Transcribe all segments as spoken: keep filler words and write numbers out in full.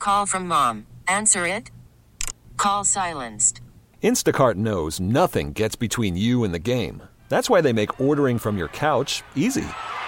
Call from mom. Answer it. Call silenced. Instacart knows nothing gets between you and the game. That's why they make ordering from your couch easy.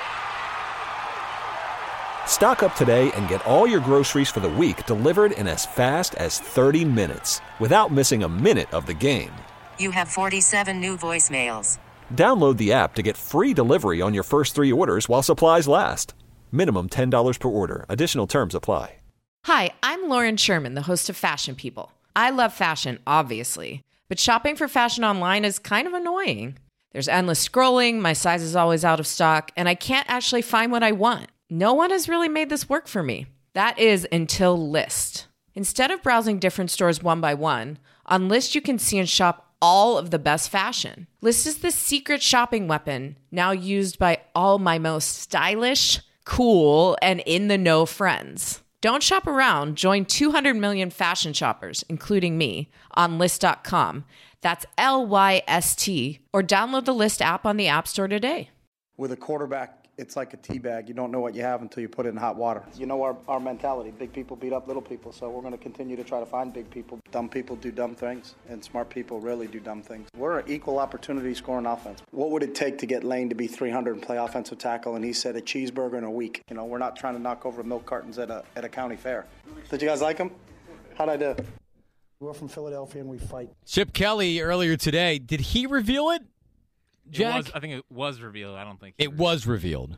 Stock up today and get all your groceries for the week delivered in as fast as thirty minutes without missing a minute of the game. You have forty-seven new voicemails. Download the app to get free delivery on your first three orders while supplies last. Minimum ten dollars per order. Additional terms apply. Hi, I'm Lauren Sherman, the host of Fashion People. I love fashion, obviously, but shopping for fashion online is kind of annoying. There's endless scrolling, my size is always out of stock, and I can't actually find what I want. No one has really made this work for me. That is until Lyst. Instead of browsing different stores one by one, on Lyst you can see and shop all of the best fashion. Lyst is the secret shopping weapon now used by all my most stylish, cool, and in-the-know friends. Don't shop around. Join two hundred million fashion shoppers, including me, on Lyst dot com. That's L Y S T. Or download the Lyst app on the App Store today. With a quarterback, it's like a tea bag. You don't know what you have until you put it in hot water. You know our, our mentality. Big people beat up little people, so we're going to continue to try to find big people. Dumb people do dumb things, and smart people really do dumb things. We're an equal opportunity scoring offense. What would it take to get Lane to be three hundred and play offensive tackle? And he said a cheeseburger in a week. You know, we're not trying to knock over milk cartons at a, at a county fair. Did you guys like him? How'd I do? We're from Philadelphia, and we fight. Chip Kelly earlier today, did he reveal it? Jack? It was, I think it was revealed. I don't think it was revealed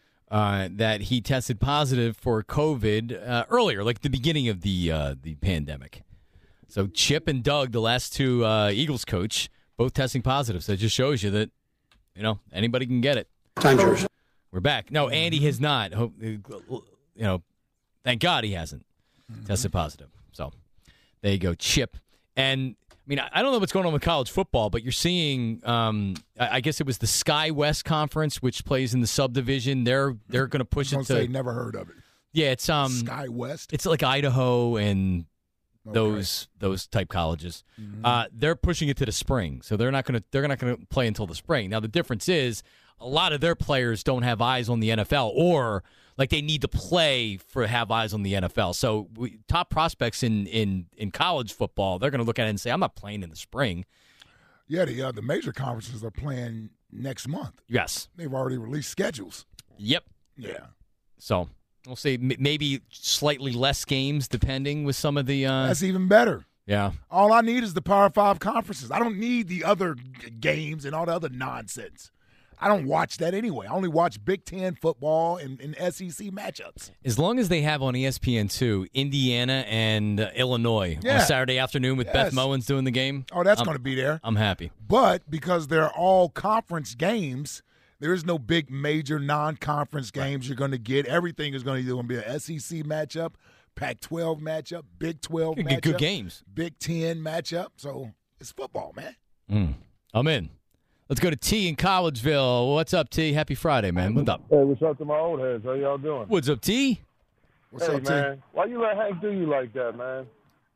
uh, that he tested positive for COVID uh, earlier, like the beginning of the uh, the pandemic. So Chip and Doug, the last two uh, Eagles coach, both testing positive. So it just shows you that, you know, anybody can get it. Time's yours. We're back. No, Andy has not. Hope, you know, thank God he hasn't mm-hmm. tested positive. So there you go, Chip. And I mean, I don't know what's going on with college football, but you're seeing, um, I guess it was the Sky West Conference, which plays in the subdivision. They're they're going to push it to. Say never heard of it. Yeah, it's um Sky West. It's like Idaho and okay. those those type colleges. Mm-hmm. Uh, they're pushing it to the spring, so they're not going to they're not going to play until the spring. Now the difference is a lot of their players don't have eyes on the N F L, or like they need to play for have eyes on the N F L. So we, top prospects in, in, in college football, they're going to look at it and say, I'm not playing in the spring. Yeah, the uh, the major conferences are playing next month. Yes. They've already released schedules. Yep. Yeah. So we'll see. M- maybe slightly less games depending with some of the uh... – That's even better. Yeah. All I need is the Power Five conferences. I don't need the other g- games and all the other nonsense. I don't watch that anyway. I only watch Big Ten football and, and S E C matchups. As long as they have on E S P N two Indiana and uh, Illinois yeah. on Saturday afternoon with yes. Beth Mowins doing the game. Oh, that's I'm, going to be there. I'm happy. But because they're all conference games, there is no big major non-conference games right. you're going to get. Everything is going to be an S E C matchup, Pac twelve matchup, Big twelve matchup. Get good games. Big ten matchup. So it's football, man. Mm. I'm in. Let's go to T in Collegeville. What's up, T? Happy Friday, man. What's up? Hey, what's up to my old heads? How y'all doing? What's up, T? What's hey, up, man. T? Why you let Hank do you like that, man?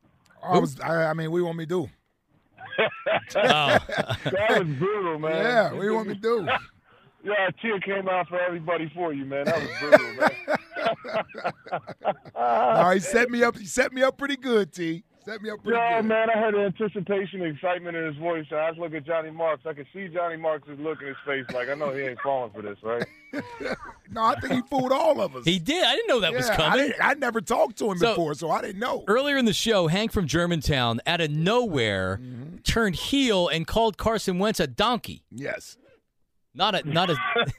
I was. I, I mean, what do you want me to do? oh. That was brutal, man. Yeah, what do you want me to do? Yeah, a tear came out for everybody for you, man. That was brutal, man. No, he set me up. He set me up pretty good, T. Set me up pretty yeah, good. man, I heard the anticipation and excitement in his voice. And I just look at Johnny Marks. I can see Johnny Marks' look in his face like, I know he ain't falling for this, right? No, I think he fooled all of us. He did. I didn't know that yeah, was coming. I, I never talked to him so, before, so I didn't know. Earlier in the show, Hank from Germantown, out of nowhere, mm-hmm. turned heel and called Carson Wentz a donkey. Yes. Not a not a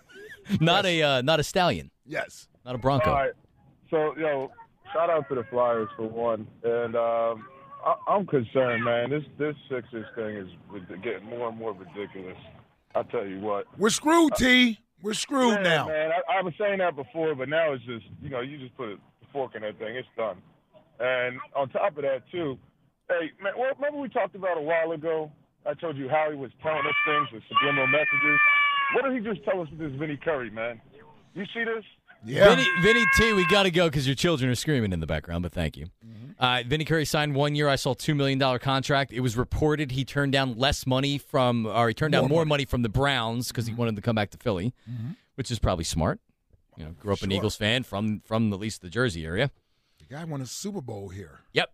not yes. a uh, not a stallion. Yes. Not a Bronco. All right. So, yo, shout out to the Flyers for one. And um, I, I'm concerned, man. This this Sixers thing is getting more and more ridiculous. I tell you what. We're screwed, T. We're screwed yeah, now. Man, I, I was saying that before, but now it's just, you know, you just put a fork in that thing. It's done. And on top of that, too, hey, man, well, remember we talked about a while ago? I told you Howie was telling us things with subliminal messages. What did he just tell us with this Vinny Curry, man? You see this? Yeah. Vinny, Vinny T, we got to go because your children are screaming in the background, but thank you. Mm-hmm. Uh, Vinny Curry signed one year. I saw a two million dollars contract. It was reported he turned down less money from, or he turned down more, more money. money from the Browns because mm-hmm. he wanted to come back to Philly, mm-hmm. which is probably smart. You know, grew up sure. an Eagles fan from, from at least the Jersey area. The guy won a Super Bowl here. Yep.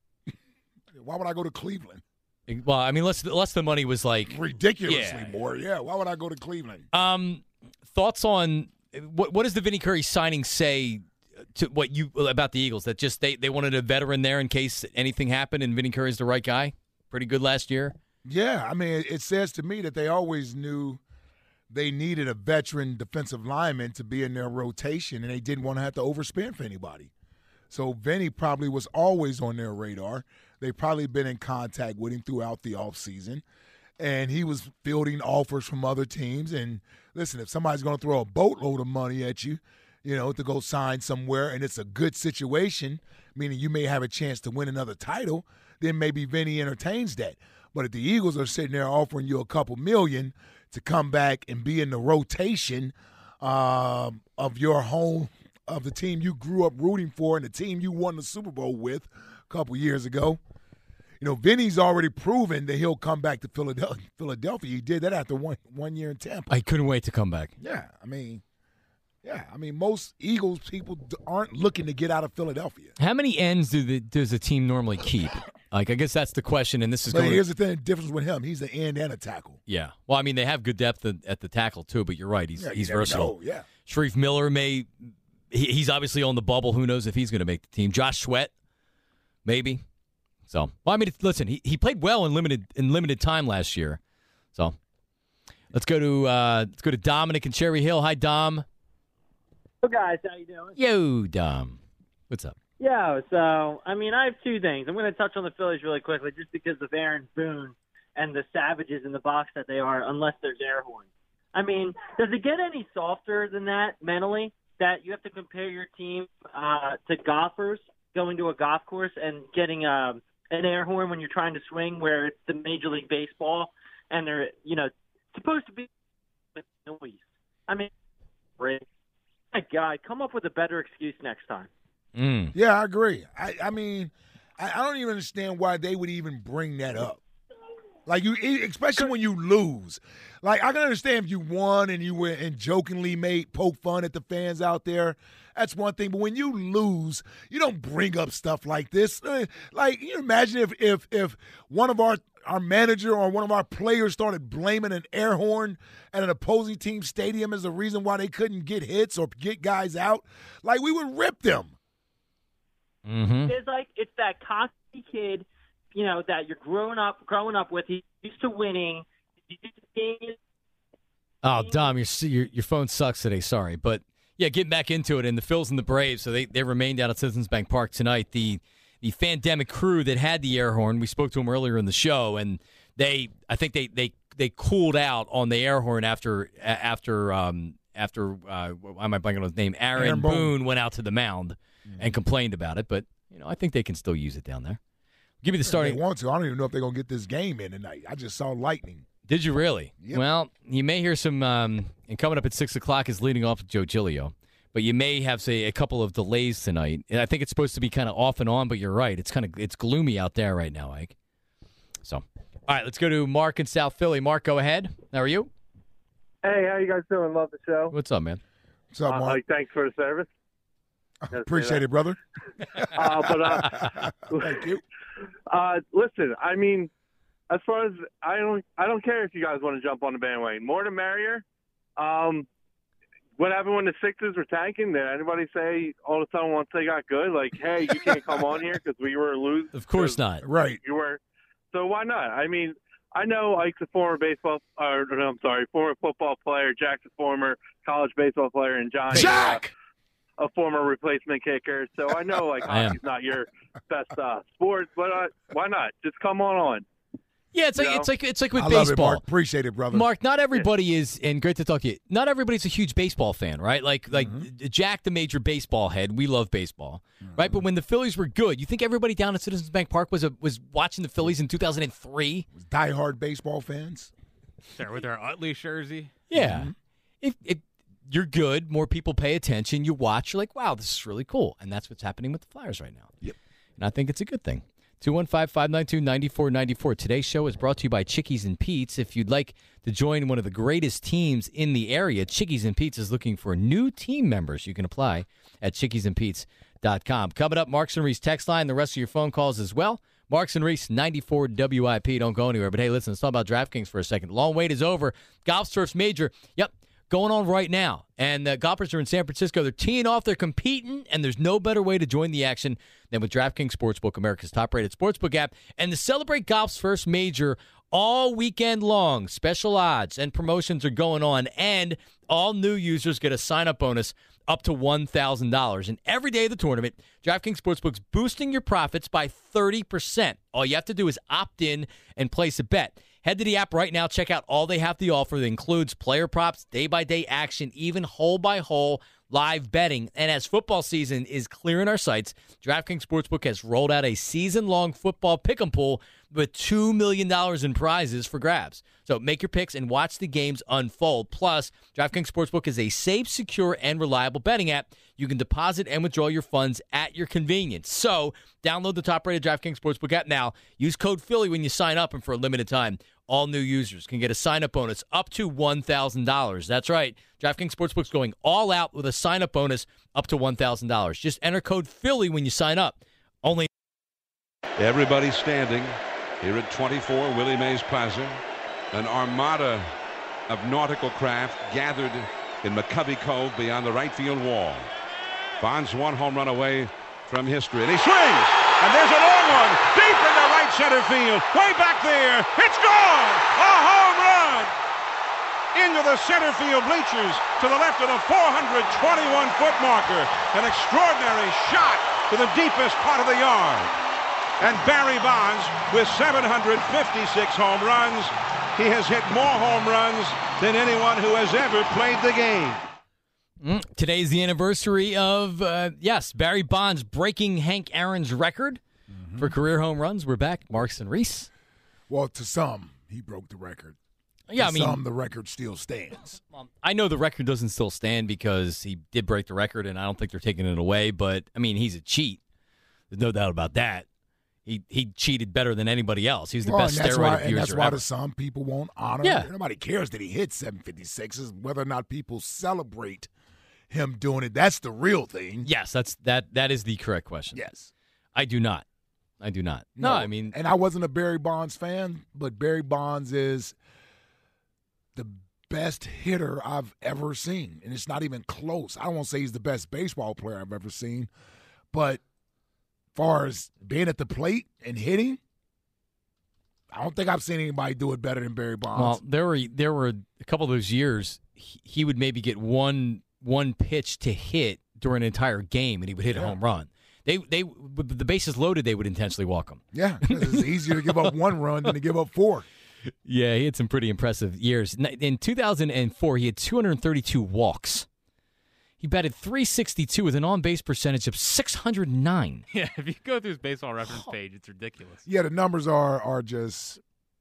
Why would I go to Cleveland? Well, I mean, unless, unless the money was like ridiculously yeah. more. Yeah. Why would I go to Cleveland? Um, thoughts on what what does the Vinny Curry signing say to what you about the Eagles? That just they, they wanted a veteran there in case anything happened, and Vinny Curry's the right guy. Pretty good last year. Yeah, I mean, it says to me that they always knew they needed a veteran defensive lineman to be in their rotation, and they didn't want to have to overspend for anybody. So Vinny probably was always on their radar. They've probably been in contact with him throughout the offseason, and he was fielding offers from other teams. And listen, if somebody's going to throw a boatload of money at you, you know, to go sign somewhere, and it's a good situation, meaning you may have a chance to win another title, then maybe Vinny entertains that. But if the Eagles are sitting there offering you a couple million to come back and be in the rotation um, of your home, of the team you grew up rooting for and the team you won the Super Bowl with a couple years ago, you know, Vinny's already proven that he'll come back to Philadelphia. Philadelphia. He did that after one one year in Tampa. I couldn't wait to come back. Yeah, I mean, yeah, I mean, most Eagles people aren't looking to get out of Philadelphia. How many ends do the, does a team normally keep? Like, I guess that's the question, and this is But going here's the thing, the difference with him. He's an end and a tackle. Yeah. Well, I mean, they have good depth at, at the tackle, too, but you're right. He's, Yeah, you he's never versatile. know, yeah. Sharif Miller may he, – he's obviously on the bubble. Who knows if he's going to make the team. Josh Sweat, maybe. So, well, I mean, listen, he, he played well in limited in limited time last year. So, let's go to uh, let's go to Dominic in Cherry Hill. Hi, Dom. Hello, guys. How you doing? Yo, Dom. What's up? Yeah, so, I mean, I have two things. I'm going to touch on the Phillies really quickly just because of Aaron Boone and the savages in the box that they are, unless there's air horns. I mean, does it get any softer than that mentally, that you have to compare your team uh, to golfers going to a golf course and getting um, an air horn when you're trying to swing where it's the Major League Baseball and they're, you know, supposed to be with noise? I mean, my God, come up with a better excuse next time. Mm. Yeah, I agree. I, I mean, I, I don't even understand why they would even bring that up. Like, you, especially when you lose. Like, I can understand if you won and you went and jokingly made poke fun at the fans out there. That's one thing. But when you lose, you don't bring up stuff like this. Like, can you imagine if if if one of our our manager or one of our players started blaming an air horn at an opposing team stadium as the reason why they couldn't get hits or get guys out? Like, we would rip them. Mm-hmm. It's like it's that cocky kid, you know, that you're growing up, growing up with. He's used to winning. He's used to being, Oh, Dom, your your your phone sucks today. Sorry, but yeah, getting back into it. And the Phils and the Braves, so they they remain down at Citizens Bank Park tonight. The the Fandemic crew that had the air horn, we spoke to them earlier in the show, and they, I think they they they cooled out on the air horn after after um after uh, why am I blanking on his name? Aaron, Aaron Boone. Boone went out to the mound and complained about it, but you know I think they can still use it down there. Give me the If starting. they want to. I don't even know if they're going to get this game in tonight. I just saw lightning. Did you really? Yep. Well, you may hear some, um, and coming up at six o'clock is leading off with Joe Giglio, but you may have, say, a couple of delays tonight. And I think it's supposed to be kind of off and on, but you're right. It's kind of, it's gloomy out there right now, Ike. So, all right, let's go to Mark in South Philly. Mark, go ahead. How are you? Hey, how you guys doing? Love the show. What's up, man? What's up, Uh, Mark? like, thanks for the service. Appreciate it, brother. Uh, but uh, Thank you. Uh, listen, I mean, as far as I don't, I don't care if you guys want to jump on the bandwagon. More the merrier. Um, what happened when the Sixers were tanking? Did anybody say all of a sudden once they got good, like, hey, you can't come on here because we were losing? Of course not. Right. You were. So why not? I mean, I know Ike's a former baseball, or no, I'm sorry, former football player. Jack's a former college baseball player, and John. Jack! A former replacement kicker, so I know like I am. hockey's not your best uh, sport, but uh, why not? Just come on on. Yeah, it's like You know? it's like it's like with I love it, baseball. Mark. Appreciate it, brother. Mark, not everybody is, and great to talk to you. Not everybody's a huge baseball fan, right? Like, like Mm-hmm. Jack, the major baseball head, we love baseball, right? But when the Phillies were good, you think everybody down at Citizens Bank Park was a, was watching the Phillies in two thousand three? Diehard baseball fans. There with their Utley jersey. Yeah. Mm-hmm. If, if you're good, more people pay attention. You watch, you're like, wow, this is really cool, and that's what's happening with the Flyers right now. Yep. And I think it's a good thing. two one five, five nine two, nine four nine four. Today's show is brought to you by Chickies and Pete's. If you'd like to join one of the greatest teams in the area, Chickies and Pete's is looking for new team members. You can apply at chickies and pete's dot com. Coming up, Marks and Reese text line, the rest of your phone calls as well. Marks and Reese, ninety-four W I P. Don't go anywhere. But, hey, listen, let's talk about DraftKings for a second. The long wait is over. Golf Surf's Major, yep, going on right now. And the golfers are in San Francisco. They're teeing off. They're competing. And there's no better way to join the action than with DraftKings Sportsbook, America's top-rated sportsbook app. And to celebrate golf's first major all weekend long, special odds and promotions are going on. And all new users get a sign-up bonus up to one thousand dollars. And every day of the tournament, DraftKings Sportsbook's boosting your profits by thirty percent. All you have to do is opt in and place a bet. Head to the app right now. Check out all they have to offer. That includes player props, day-by-day action, even hole-by-hole live betting. And as football season is clearing our sights, DraftKings Sportsbook has rolled out a season-long football pick-em pool with two million dollars in prizes for grabs. So make your picks and watch the games unfold. Plus, DraftKings Sportsbook is a safe, secure, and reliable betting app. You can deposit and withdraw your funds at your convenience. So download the top-rated DraftKings Sportsbook app now. Use code Philly when you sign up, and for a limited time, all new users can get a sign-up bonus up to one thousand dollars. That's right. DraftKings Sportsbook's going all out with a sign-up bonus up to one thousand dollars. Just enter code Philly when you sign up. Only. Everybody's standing here at twenty-four Willie Mays Plaza. An armada of nautical craft gathered in McCovey Cove beyond the right field wall. Bonds one home run away from history, and he swings, and there's a long one deep into right center field, way back there. It's gone! A home run! Into the center field bleachers to the left of the four hundred twenty-one foot marker. An extraordinary shot to the deepest part of the yard. And Barry Bonds with seven hundred fifty-six home runs. He has hit more home runs than anyone who has ever played the game. Mm, today's the anniversary of, uh, yes, Barry Bonds breaking Hank Aaron's record mm-hmm. for career home runs. We're back. Marks and Reese. Well, to some, he broke the record. Yeah, to I mean, some, the record still stands. Well, I know the record doesn't still stand because he did break the record, and I don't think they're taking it away. But, I mean, he's a cheat. There's no doubt about that. He he cheated better than anybody else. He's the well, best and that's steroid why, abusers And that's ever. why to some people won't honor yeah. him. Nobody cares that he hit seven fifty-six. Is whether or not people celebrate him doing it. That's the real thing. Yes, that's that. That is the correct question. Yes. I do not. I do not. No, no I mean. And I wasn't a Barry Bonds fan, but Barry Bonds is the best hitter I've ever seen. And it's not even close. I don't want to say he's the best baseball player I've ever seen, but far as being at the plate and hitting, I don't think I've seen anybody do it better than Barry Bonds. Well, there were there were a couple of those years he, he would maybe get one one pitch to hit during an entire game, and he would hit yeah. a home run. They they with the bases loaded, they would intentionally walk him. Yeah, because it's easier to give up one run than to give up four. Yeah, he had some pretty impressive years. In two thousand four, he had two hundred thirty-two walks. He batted three sixty-two with an on-base percentage of six hundred nine. Yeah, if you go through his baseball reference page, it's ridiculous. Yeah, the numbers are are just,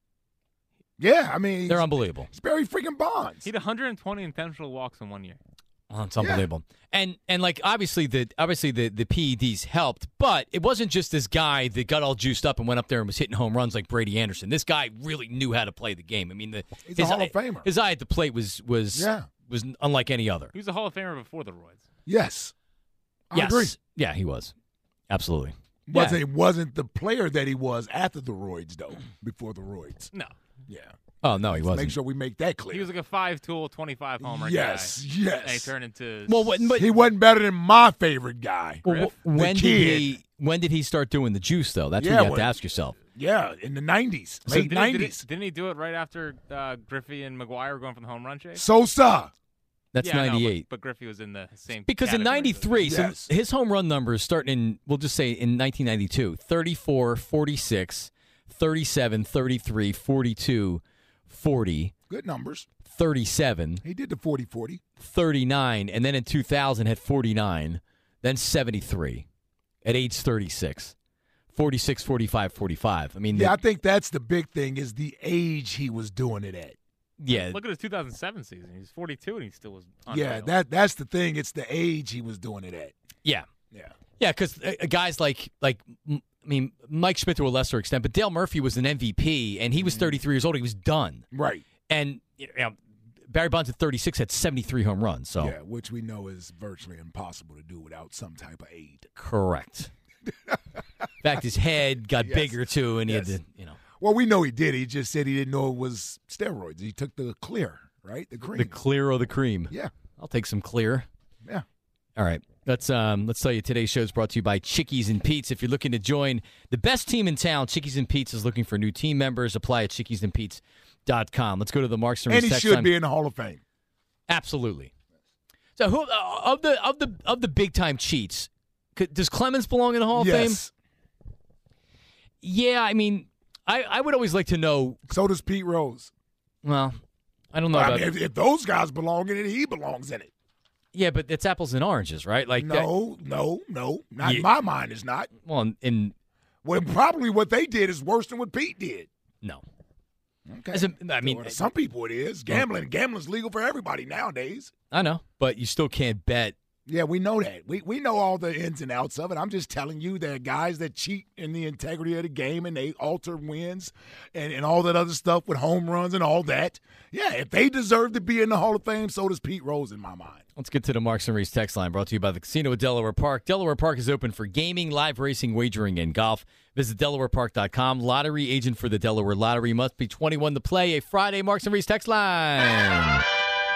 yeah, I mean. They're unbelievable. It's Barry freaking Bonds. He had one hundred twenty intentional walks in one year. Oh, it's unbelievable. Yeah. And and like obviously the obviously the, the P E Ds helped, but it wasn't just this guy that got all juiced up and went up there and was hitting home runs like Brady Anderson. This guy really knew how to play the game. I mean, the, He's his a Hall eye, of Famer. His eye at the plate was was yeah. was unlike any other. He was a Hall of Famer before the roids. Yes. I yes. agree. Yeah, he was. Absolutely. Wasn't, yeah. He wasn't the player that he was after the roids, though, before the roids. No. Yeah. Oh, no, he Let's wasn't. Make sure we make that clear. He was like a five-tool, twenty-five homer yes, guy. Yes, yes. And he turned into... Well, what, but, he wasn't better than my favorite guy. Well, when did he When did he start doing the juice, though? That's yeah, what you have when, to ask yourself. Yeah, in the nineties, So late didn't, nineties. Didn't, didn't he do it right after uh, Griffey and McGuire were going for the home run chase? Sosa. That's yeah, ninety-eight. No, but, but Griffey was in the same Because category. in ninety-three, yes. so his home run numbers starting in, we'll just say in nineteen ninety-two, thirty-four, forty-six, thirty-seven, thirty-three, forty-two, forty. Good numbers. thirty-seven. He did the forty forty. thirty-nine, and then in two thousand had forty-nine, then seventy-three at age thirty-six. forty-six, forty-five, forty-five. I mean, yeah, the, I think that's the big thing is the age he was doing it at. Yeah. Look at his two thousand seven season. He's forty-two and he still was unreal. Yeah, that that's the thing. It's the age he was doing it at. Yeah. Yeah. Yeah, because uh, guys like, like, I mean, Mike Schmidt to a lesser extent, but Dale Murphy was an M V P, and he was thirty-three years old. He was done. Right. And you know, Barry Bonds at thirty-six had seventy-three home runs. So Yeah, which we know is virtually impossible to do without some type of aid. correct. In fact, his head got Yes. bigger too, and Yes. he had to, you know, Well, we know he did. He just said he didn't know it was steroids. He took the clear, right? The cream. the clear or the cream. Yeah. I'll take some clear. Yeah. All right. Let's um let's tell you today's show is brought to you by Chickies and Pete's. If you're looking to join the best team in town, Chickies and Pete's is looking for new team members. Apply at chickies and pete's dot com. Let's go to the Marks and And Reese he text should line. be in the Hall of Fame. Absolutely. So who uh, of the of the of the big time cheats? Could, does Clemens belong in the Hall of Fame? Yes. Yeah, I mean, I, I would always like to know. So does Pete Rose. Well, I don't know I about mean, if, if those guys belong in it, he belongs in it. Yeah, but it's apples and oranges, right? Like that- No, no, no. Not Yeah. in my mind, it's not. well, in, in Well, probably what they did is worse than what Pete did. no. Okay. As a, I mean, Well, to some people it is. Gambling, gambling's legal for everybody nowadays. I know, but you still can't bet. Yeah, we know that. We we know all the ins and outs of it. I'm just telling you there are guys that cheat in the integrity of the game and they alter wins and, and all that other stuff with home runs and all that. Yeah, if they deserve to be in the Hall of Fame, so does Pete Rose in my mind. Let's get to the Marks and Reese text line brought to you by the Casino at Delaware Park. Delaware Park is open for gaming, live racing, wagering, and golf. Visit delaware park dot com. Lottery agent for the Delaware Lottery must be twenty-one to play. A Friday Marks and Reese text line.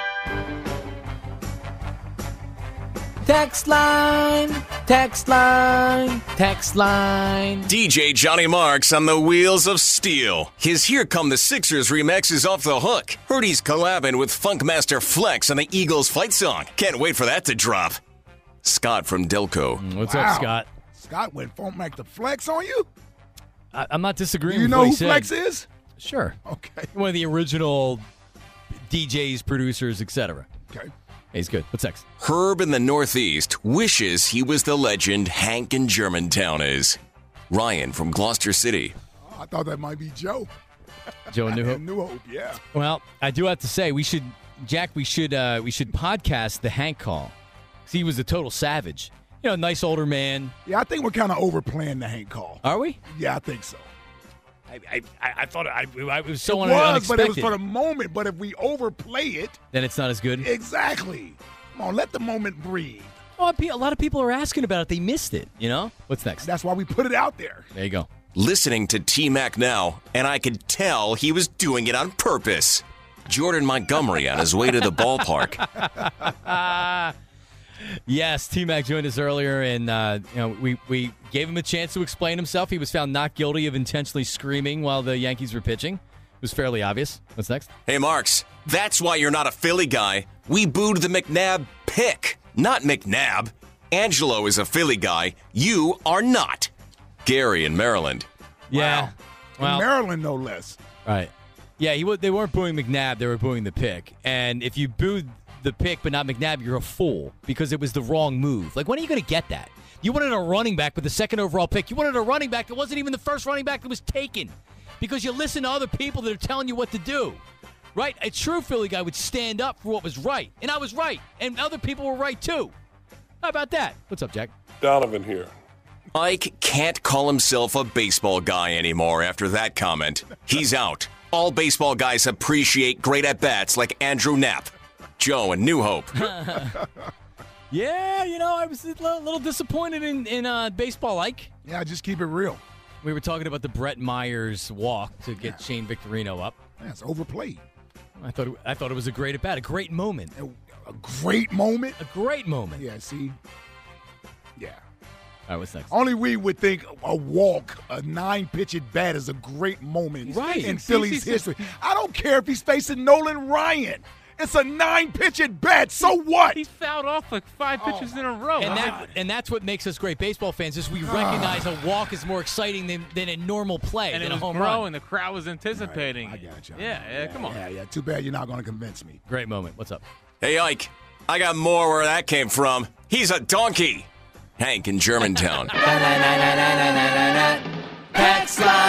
Text line, text line, text line. D J Johnny Marks on the Wheels of Steel. His Here Come the Sixers remix is off the hook. Heard he's collabing with Funkmaster Flex on the Eagles fight song. Can't wait for that to drop. Scott from Delco. What's Wow. up, Scott? Scott went Funk Mac the Flex on you? I, I'm not disagreeing Do you with know what who he said. Flex is? Sure. Okay. One of the original D Js, producers, et cetera. Okay. He's good. What's next? Herb in the Northeast wishes he was the legend Hank in Germantown is. Ryan from Gloucester City. Oh, I thought that might be Joe. Joe New Hope. New Hope, yeah. Well, I do have to say we should, Jack. We should uh, we should podcast the Hank call. 'Cause he was a total savage. You know, nice older man. Yeah, I think we're kind of overplaying the Hank call. Are we? Yeah, I think so. I I, I thought I, I, it was so it un- was, unexpected. but it was for the moment. But if we overplay it, then it's not as good. exactly. Come on, let the moment breathe. Well, a lot of people are asking about it. They missed it. You know. What's next? That's why we put it out there. There you go. Listening to T-Mac now, and I could tell he was doing it on purpose. Jordan Montgomery on his way to the ballpark. Yes, T-Mac joined us earlier, and uh, you know we, we gave him a chance to explain himself. He was found not guilty of intentionally screaming while the Yankees were pitching. It was fairly obvious. What's next? Hey, Marks, that's why you're not a Philly guy. We booed the McNabb pick, not McNabb. Angelo is a Philly guy. You are not. Gary in Maryland. Yeah. Well, In Maryland, no less. right. Yeah, he wa- they weren't booing McNabb. They were booing the pick. And if you booed the pick but not McNabb, you're a fool because it was the wrong move. Like, when are you going to get that? You wanted a running back with the second overall pick. You wanted a running back that wasn't even the first running back that was taken because you listen to other people that are telling you what to do. Right? A true Philly guy would stand up for what was right. And I was right. And other people were right, too. How about that? What's up, Jack? Donovan here. Ike can't call himself a baseball guy anymore after that comment. He's out. All baseball guys appreciate great at-bats like Andrew Knapp. Joe and New Hope. Yeah, you know, I was a little, little disappointed in, in uh, baseball, Ike. Yeah, just keep it real. We were talking about the Brett Myers walk to get yeah. Shane Victorino up. Yeah, it's overplayed. I thought it, I thought it was a great at bat, a great moment. A, a great moment? A great moment. Yeah, see? Yeah. All right, what's next? Only we would think a walk, a nine-pitch at bat is a great moment right. in Phillies history. I don't care if he's facing Nolan Ryan. It's a nine-pitch at bat. So what? He's fouled off like five pitches oh, in a row. And, that, and that's what makes us great baseball fans is we recognize a walk is more exciting than, than a normal play, and than it was a home growing. run. The crowd was anticipating. Right, I got you. Yeah, yeah, yeah, come on. Yeah, yeah. Too bad you're not going to convince me. Great moment. What's up? Hey, Ike, I got more where that came from. He's a donkey. Hank in Germantown. Text line.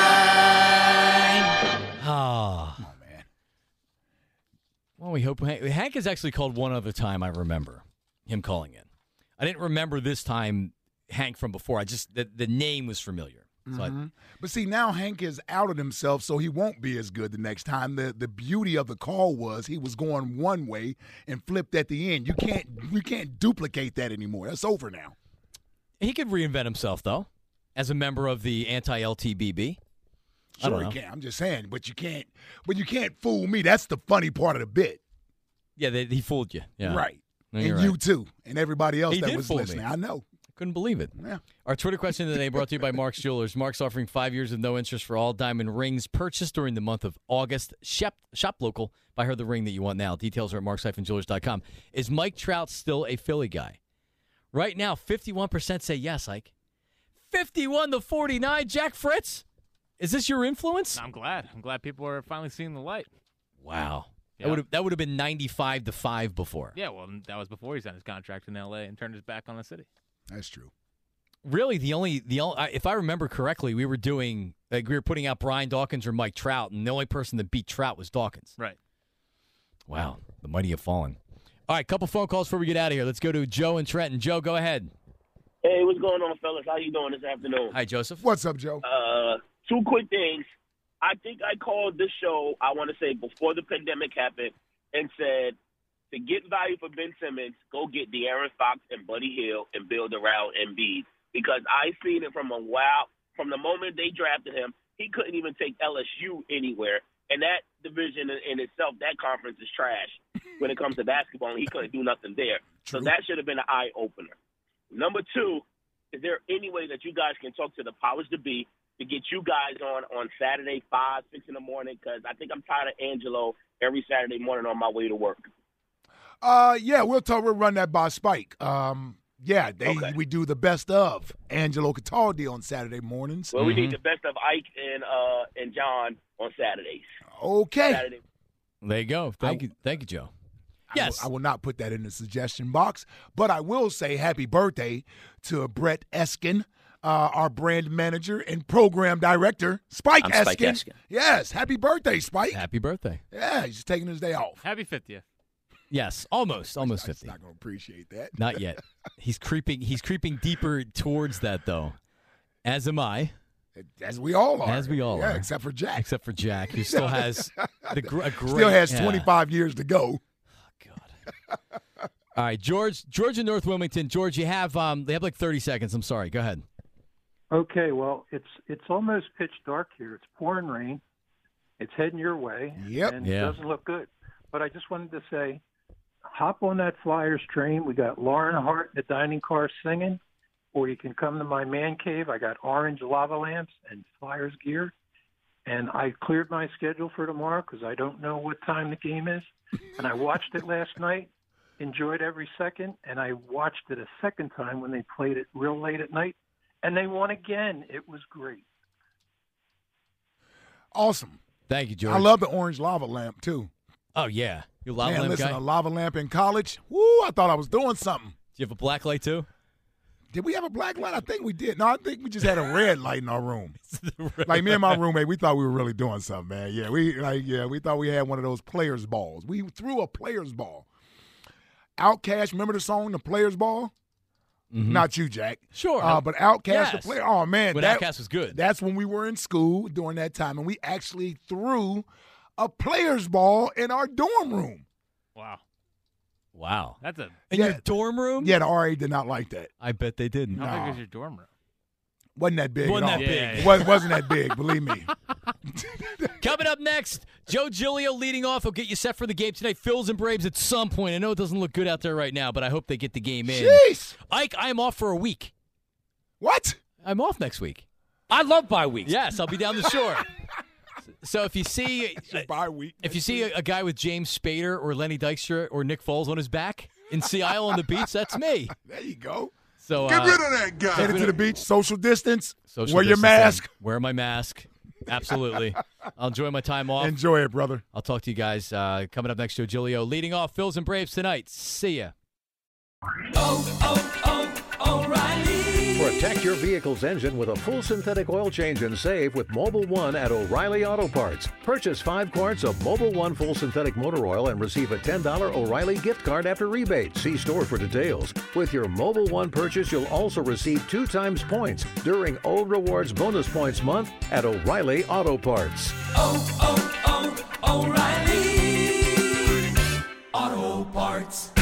Ah. Oh, man. Well, we hope Hank, Hank has actually called one other time. I remember him calling in. I didn't remember this time Hank from before. I just the, the name was familiar. So I- Mm-hmm. But see, now Hank has outed himself, so he won't be as good the next time. The the beauty of the call was he was going one way and flipped at the end. You can't you can't duplicate that anymore. That's over now. he could reinvent himself, though, as a member of the anti-L T B B. I don't Sure know. he can. I'm just saying, but you can't. But you can't fool me. That's the funny part of the bit, Yeah, they, he fooled you. Yeah. right? No, and you're you right. too, and everybody else He that did was fool me. listening. I know. Couldn't believe it. Yeah. Our Twitter question of the day brought to you by Mark's Jewelers. Mark's offering five years of no interest for all diamond rings purchased during the month of August. Shop, shop local. Buy her the ring that you want now. Details are at marks dash jewelers dot com. Is Mike Trout still a Philly guy? Right now, fifty-one percent say yes, Ike. fifty-one to forty-nine. Jack Fritz, is this your influence? I'm glad. I'm glad people are finally seeing the light. Wow. Yeah. That would have that would have been ninety-five to five before. Yeah, well, that was before he signed his contract in L A and turned his back on the city. That's true. Really, the only the only, if I remember correctly, we were doing like we were putting out Brian Dawkins or Mike Trout, and the only person that beat Trout was Dawkins. Right. Wow, the mighty have fallen. All right, couple phone calls before we get out of here. Let's go to Joe and Trenton. Joe, go ahead. Hey, what's going on, fellas? How you doing this afternoon? Hi, Joseph. What's up, Joe? Uh, two quick things. I think I called this show, I want to say, before the pandemic happened and said, to get value for Ben Simmons, go get De'Aaron Fox and Buddy Hield and build around Embiid. Because I seen it from a while, from the moment they drafted him, he couldn't even take L S U anywhere. And that division in, in itself, that conference is trash when it comes to basketball, and he couldn't do nothing there. True. So that should have been an eye-opener. Number two, is there any way that you guys can talk to the powers to be to get you guys on on Saturday, five, six in the morning? Because I think I'm tired of Angelo every Saturday morning on my way to work. Uh, yeah, we'll talk. We'll run that by Spike. Um, yeah, they Okay. we do the best of Angelo Cataldi on Saturday mornings. Well, we need the best of Ike and uh and John on Saturdays. Okay. Saturday. There you go. Thank you, thank you, Joe. Yes, I will, I will not put that in the suggestion box, but I will say happy birthday to Brett Eskin, uh, our brand manager and program director, Spike I'm Eskin. Spike Eskin. Yes, happy birthday, Spike. Happy birthday. Yeah, he's taking his day off. Happy fiftieth. Yes, almost, almost I'm fifty. not going to appreciate that. Not yet. He's creeping. He's creeping deeper towards that, though. As am I. As we all are. As we all yeah, are. except for Jack. Except for Jack, who still has the gr- a great, Still has yeah. twenty-five years to go. All right, George. George in North Wilmington. George, you have um. They have like thirty seconds. I'm sorry. Go ahead. Okay, well, it's it's almost pitch dark here. It's pouring rain. It's heading your way. Yep. And Yeah. it doesn't look good. But I just wanted to say, hop on that Flyers train. We got Lauren Hart in the dining car singing, or you can come to my man cave. I got orange lava lamps and Flyers gear. And I cleared my schedule for tomorrow because I don't know what time the game is. And I watched it last night, enjoyed every second, and I watched it a second time when they played it real late at night. And they won again. It was great. Awesome. Thank you, George. I love the orange lava lamp, too. Oh yeah, you lava Man, lamp listen, guy. a lava lamp in college. Woo, I thought I was doing something. Do you have a black light too? Did we have a black light? I think we did. No, I think we just had a red light in our room. Like me and my roommate, we thought we were really doing something, man. Yeah, we like yeah, we thought we had one of those players' balls. We threw a player's ball. Outkast, remember the song, The Player's Ball? Mhm. Not you, Jack. Sure. Uh, but Outkast, Yes. the player. Oh man, But that, Outkast was good. That's when we were in school during that time, and we actually threw a player's ball in our dorm room. Wow. Wow. That's a. In Yeah. your dorm room? Yeah, the R A did not like that. I bet they didn't. How No. big is your dorm room? Wasn't that big Wasn't at all. that big. Yeah, yeah. It wasn't, wasn't that big, believe me. Coming up next, Joe Giglio leading off. He'll get you set for the game tonight. Phils and Braves at some point. I know it doesn't look good out there right now, but I hope they get the game in. Jeez. Ike, I am off for a week. What? I'm off next week. I love bye weeks. Yes, I'll be down the shore. So if you see Bye week. if you see a, a guy with James Spader or Lenny Dykstra or Nick Foles on his back in Sea Isle on the beach, that's me. There you go. So Get uh, rid of that guy. Headed to the beach, social distance. social Wear your distancing. mask. Wear my mask. Absolutely. I'll enjoy my time off. Enjoy it, brother. I'll talk to you guys uh, coming up next. Joe Giglio leading off Phils and Braves tonight. See ya. Oh, oh, oh, O'Reilly. Protect your vehicle's engine with a full synthetic oil change and save with Mobil one at O'Reilly Auto Parts. Purchase five quarts of Mobil one full synthetic motor oil and receive a ten dollars O'Reilly gift card after rebate. See store for details. With your Mobil one purchase, you'll also receive two times points during Old Rewards Bonus Points Month at O'Reilly Auto Parts. Oh, oh, oh, O'Reilly Auto Parts.